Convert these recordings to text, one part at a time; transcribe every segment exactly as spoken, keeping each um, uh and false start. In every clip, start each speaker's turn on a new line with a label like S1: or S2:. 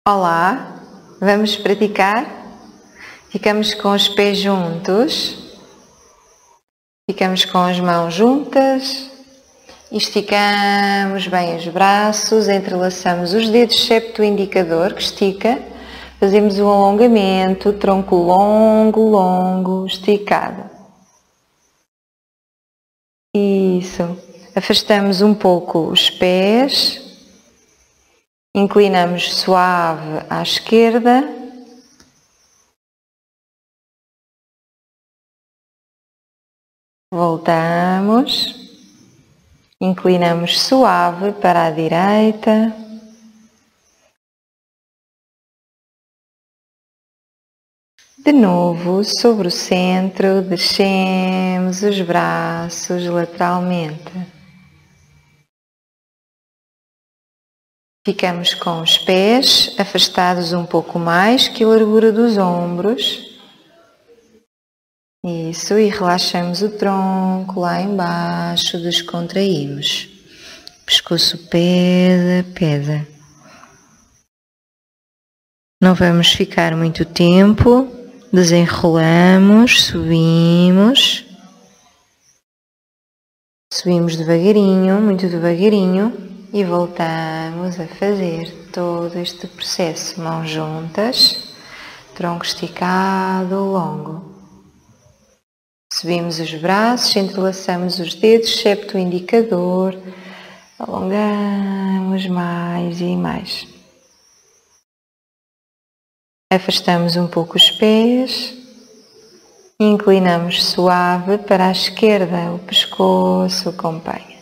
S1: Olá, vamos praticar? Ficamos com os pés juntos, ficamos com as mãos juntas, esticamos bem os braços, entrelaçamos os dedos, excepto o indicador que estica, fazemos um alongamento, tronco longo, longo, esticado. Isso, afastamos um pouco os pés. Inclinamos suave à esquerda. Voltamos. Inclinamos suave para a direita. De novo, sobre o centro, descemos os braços lateralmente. Ficamos com os pés afastados um pouco mais que a largura dos ombros. Isso, e relaxamos o tronco lá embaixo, descontraímos. Pescoço pesa, pesa. Não vamos ficar muito tempo. Desenrolamos, subimos. Subimos devagarinho, muito devagarinho. E voltamos a fazer todo este processo, mãos juntas, tronco esticado, longo. Subimos os braços, entrelaçamos os dedos, excepto o indicador, alongamos mais e mais. Afastamos um pouco os pés, inclinamos suave para a esquerda, o pescoço acompanha.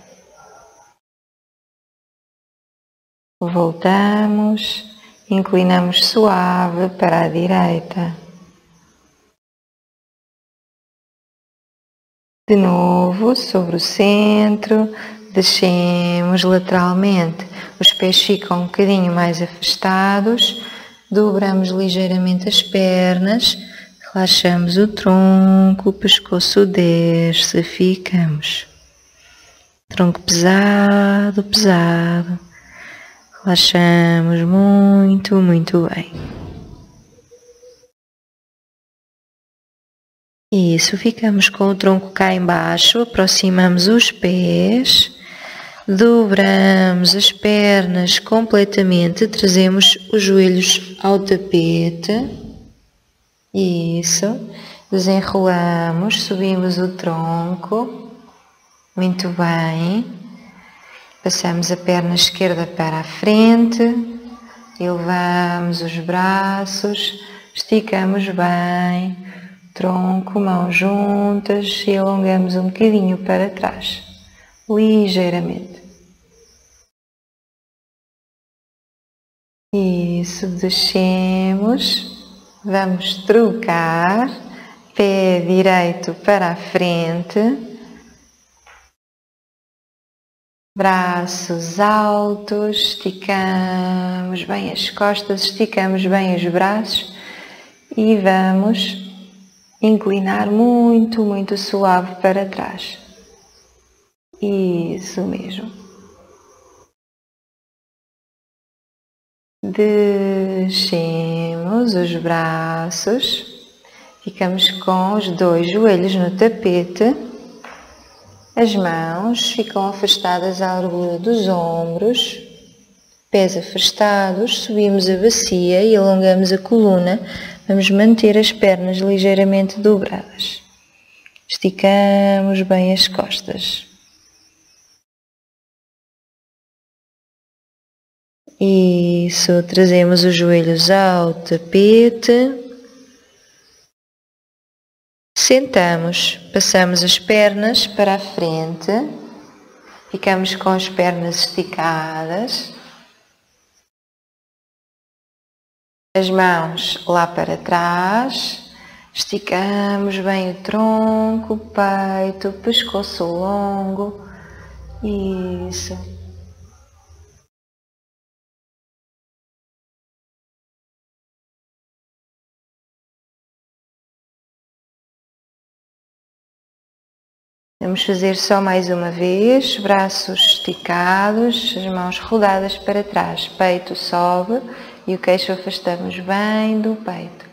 S1: Voltamos, inclinamos suave para a direita. De novo, sobre o centro, descemos lateralmente. Os pés ficam um bocadinho mais afastados, dobramos ligeiramente as pernas, relaxamos o tronco, o pescoço desce, ficamos. Tronco pesado, pesado. Relaxamos muito, muito bem. Isso, ficamos com o tronco cá embaixo, aproximamos os pés, dobramos as pernas completamente, trazemos os joelhos ao tapete. Isso, desenrolamos, subimos o tronco, muito bem. Passamos a perna esquerda para a frente, elevamos os braços, esticamos bem, tronco, mãos juntas e alongamos um bocadinho para trás, ligeiramente. Isso, descemos, vamos trocar, pé direito para a frente. Braços altos, esticamos bem as costas, esticamos bem os braços e vamos inclinar muito, muito suave para trás. Isso mesmo. Descemos os braços, ficamos com os dois joelhos no tapete. As mãos ficam afastadas à largura dos ombros, pés afastados, subimos a bacia e alongamos a coluna. Vamos manter as pernas ligeiramente dobradas. Esticamos bem as costas. Isso, trazemos os joelhos ao tapete. Sentamos, passamos as pernas para a frente, ficamos com as pernas esticadas, as mãos lá para trás, esticamos bem o tronco, o peito, o pescoço longo, isso. Vamos fazer só mais uma vez, braços esticados, as mãos rodadas para trás, peito sobe e o queixo afastamos bem do peito.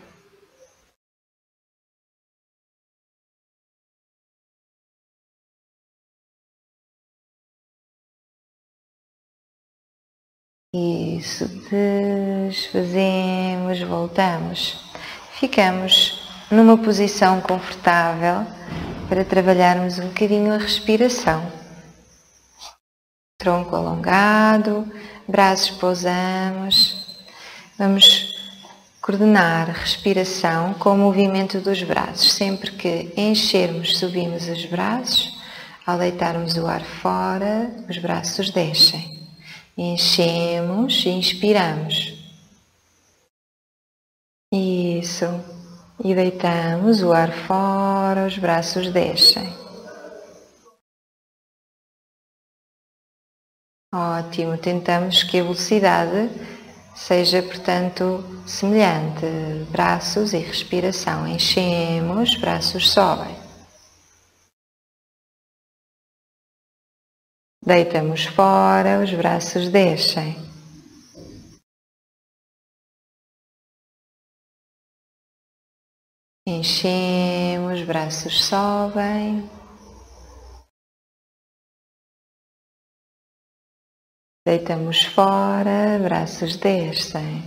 S1: Isso, desfazemos, voltamos. Ficamos numa posição confortável para trabalharmos um bocadinho a respiração. Tronco alongado, braços pousamos. Vamos coordenar a respiração com o movimento dos braços. Sempre que enchermos, subimos os braços. Ao deitarmos o ar fora, os braços descem. Enchemos e inspiramos. Isso. E deitamos o ar fora, os braços descem. Ótimo. Tentamos que a velocidade seja, portanto, semelhante. Braços e respiração. Enchemos, braços sobem. Deitamos fora, os braços descem. Enchemos, braços sobem. Deitamos fora, braços descem.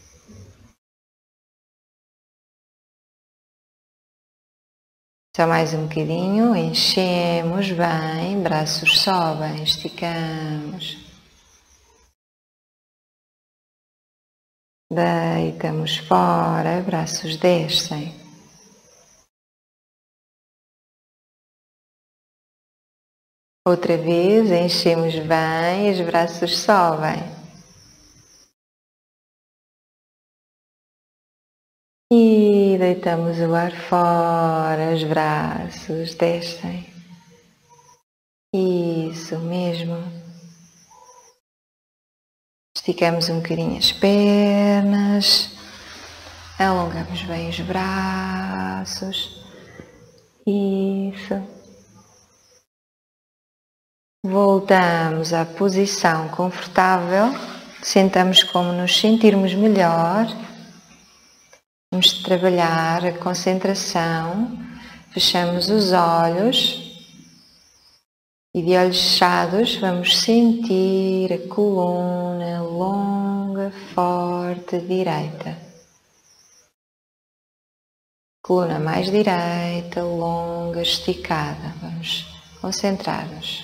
S1: Só mais um bocadinho, enchemos bem, braços sobem, esticamos. Deitamos fora, braços descem. Outra vez, enchemos bem, os braços sobem. E deitamos o ar fora, os braços descem. Isso mesmo. Esticamos um bocadinho as pernas. Alongamos bem os braços. Isso. Voltamos à posição confortável. Sentamos como nos sentirmos melhor. Vamos trabalhar a concentração, fechamos os olhos e de olhos fechados vamos sentir a coluna longa, forte, direita. Coluna mais direita, longa, esticada. Vamos concentrar-nos.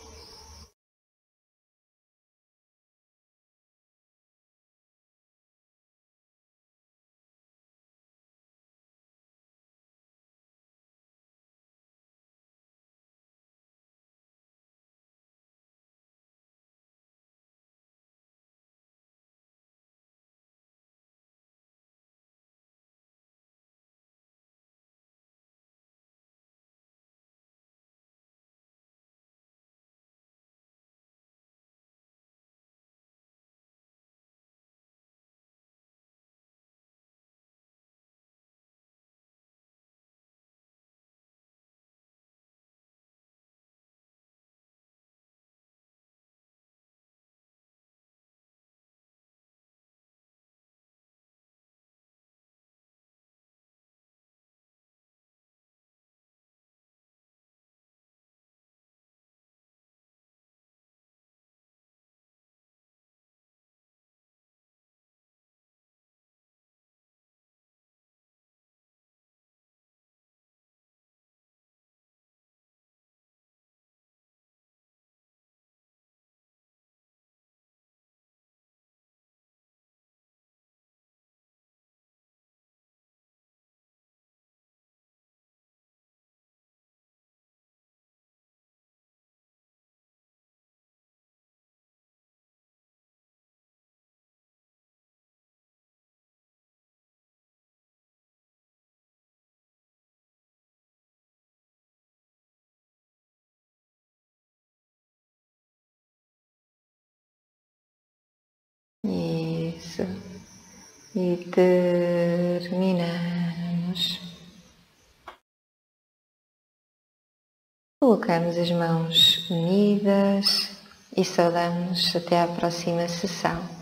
S1: Isso. E terminamos. Colocamos as mãos unidas e saudamos até à próxima sessão.